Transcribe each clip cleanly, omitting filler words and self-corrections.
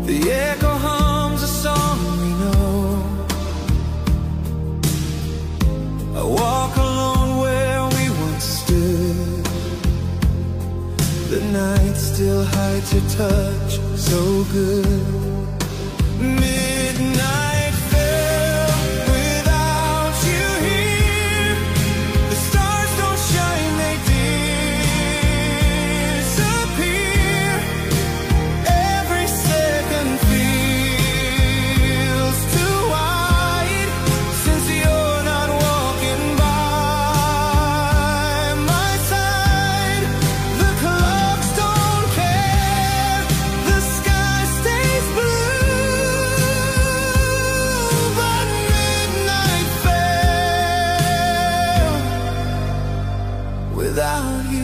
The echo hums a song we know. I walk alone where we once stood. The night still hides your touch so good. Midnight fell without you here. The stars don't shine, they disappear. Every second feels too wide since you're not walking by my side. The clocks don't care, the sky stays blue, but midnight fell without you.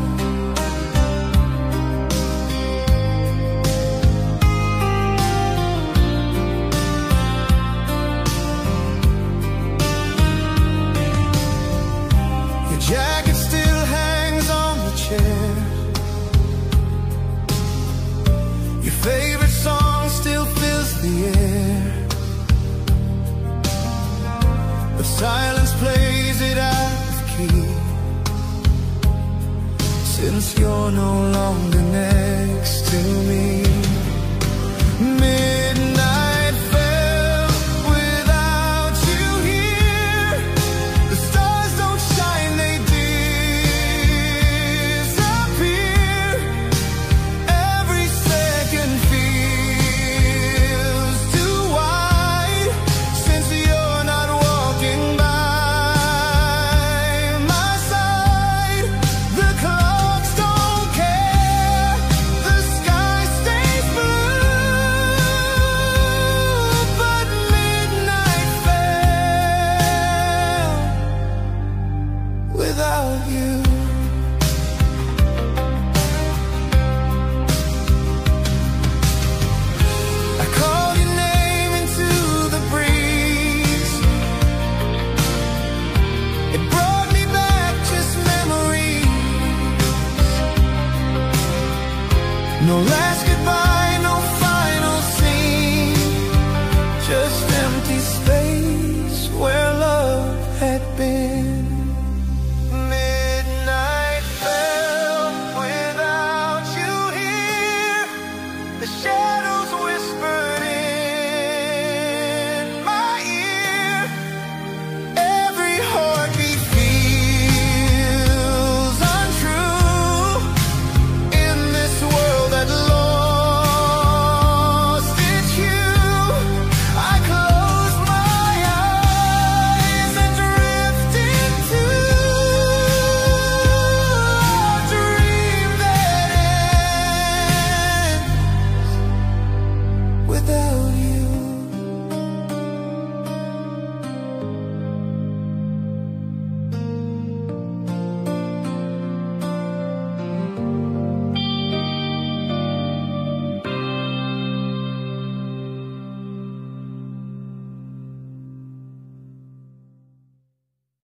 Your jacket still hangs on the chair. Your favorite song still fills the air, but silence plays it out of key since you're no longer next to me. Midnight fell without you here. The stars don't shine, they disappear. Every second feels too wide since you're not walking by my side. The clocks don't care, the sky stays blue, but midnight fell without you. I called your name into the breeze. It brought me back just memories. No last goodbye.